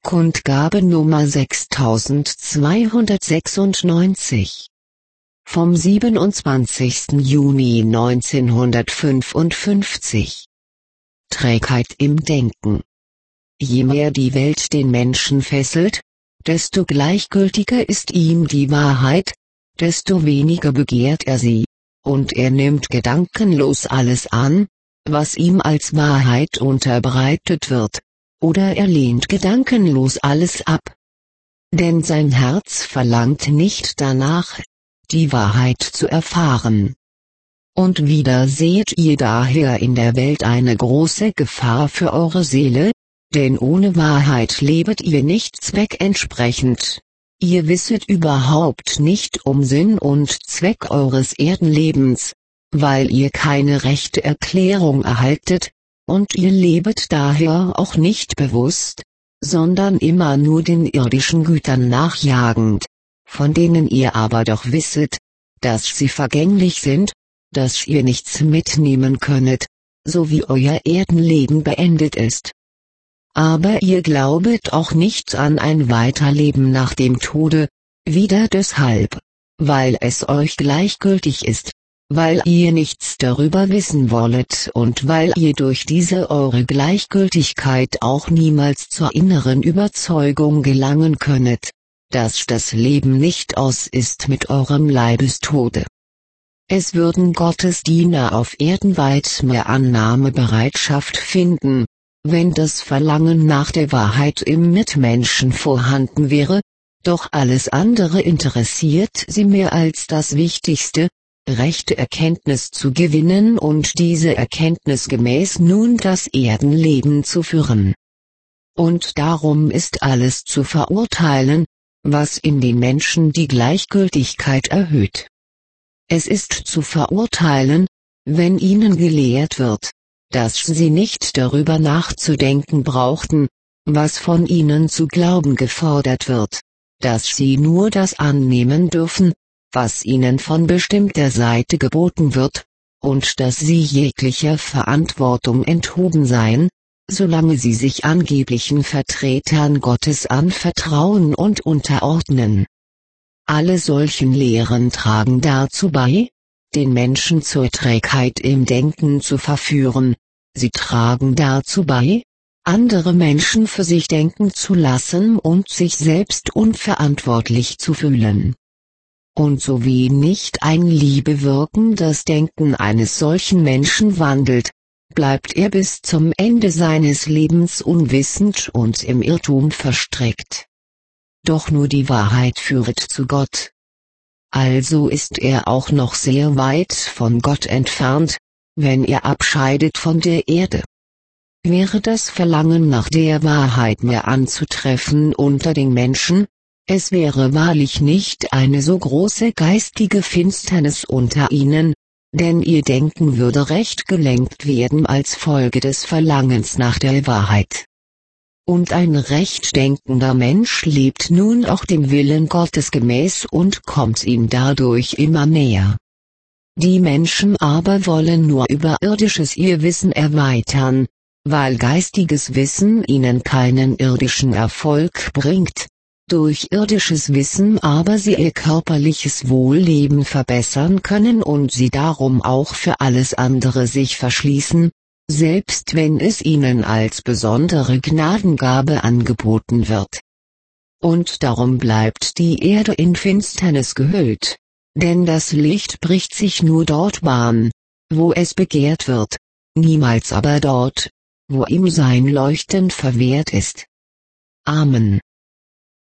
Kundgabe Nummer 6296 vom 27. Juni 1955. Trägheit im Denken. Je mehr die Welt den Menschen fesselt, desto gleichgültiger ist ihm die Wahrheit, desto weniger begehrt er sie, und er nimmt gedankenlos alles an, was ihm als Wahrheit unterbreitet wird, oder er lehnt gedankenlos alles ab. Denn sein Herz verlangt nicht danach, die Wahrheit zu erfahren. Und wieder seht ihr daher in der Welt eine große Gefahr für eure Seele, denn ohne Wahrheit lebet ihr nicht zweckentsprechend. Ihr wisset überhaupt nicht um Sinn und Zweck eures Erdenlebens, weil ihr keine rechte Erklärung erhaltet, und ihr lebet daher auch nicht bewusst, sondern immer nur den irdischen Gütern nachjagend, von denen ihr aber doch wisset, dass sie vergänglich sind, dass ihr nichts mitnehmen könnet, so wie euer Erdenleben beendet ist. Aber ihr glaubet auch nicht an ein Weiterleben nach dem Tode, wieder deshalb, weil es euch gleichgültig ist, weil ihr nichts darüber wissen wollet und weil ihr durch diese eure Gleichgültigkeit auch niemals zur inneren Überzeugung gelangen könnet, dass das Leben nicht aus ist mit eurem Leibestode. Es würden Gottes Diener auf Erden weit mehr Annahmebereitschaft finden, wenn das Verlangen nach der Wahrheit im Mitmenschen vorhanden wäre, doch alles andere interessiert sie mehr als das Wichtigste, rechte Erkenntnis zu gewinnen und diese Erkenntnis gemäß nun das Erdenleben zu führen. Und darum ist alles zu verurteilen, was in den Menschen die Gleichgültigkeit erhöht. Es ist zu verurteilen, wenn ihnen gelehrt wird, dass sie nicht darüber nachzudenken brauchten, was von ihnen zu glauben gefordert wird, dass sie nur das annehmen dürfen, was ihnen von bestimmter Seite geboten wird, und dass sie jeglicher Verantwortung enthoben seien, solange sie sich angeblichen Vertretern Gottes anvertrauen und unterordnen. Alle solchen Lehren tragen dazu bei, den Menschen zur Trägheit im Denken zu verführen, sie tragen dazu bei, andere Menschen für sich denken zu lassen und sich selbst unverantwortlich zu fühlen. Und so wie nicht ein Liebewirken das Denken eines solchen Menschen wandelt, bleibt er bis zum Ende seines Lebens unwissend und im Irrtum verstrickt. Doch nur die Wahrheit führet zu Gott. Also ist er auch noch sehr weit von Gott entfernt, wenn er abscheidet von der Erde. Wäre das Verlangen nach der Wahrheit mehr anzutreffen unter den Menschen, es wäre wahrlich nicht eine so große geistige Finsternis unter ihnen, denn ihr Denken würde recht gelenkt werden als Folge des Verlangens nach der Wahrheit. Und ein recht denkender Mensch lebt nun auch dem Willen Gottes gemäß und kommt ihm dadurch immer näher. Die Menschen aber wollen nur überirdisches ihr Wissen erweitern, weil geistiges Wissen ihnen keinen irdischen Erfolg bringt, durch irdisches Wissen aber sie ihr körperliches Wohlleben verbessern können und sie darum auch für alles andere sich verschließen, selbst wenn es ihnen als besondere Gnadengabe angeboten wird. Und darum bleibt die Erde in Finsternis gehüllt, denn das Licht bricht sich nur dort Bahn, wo es begehrt wird, niemals aber dort, wo ihm sein Leuchten verwehrt ist. Amen.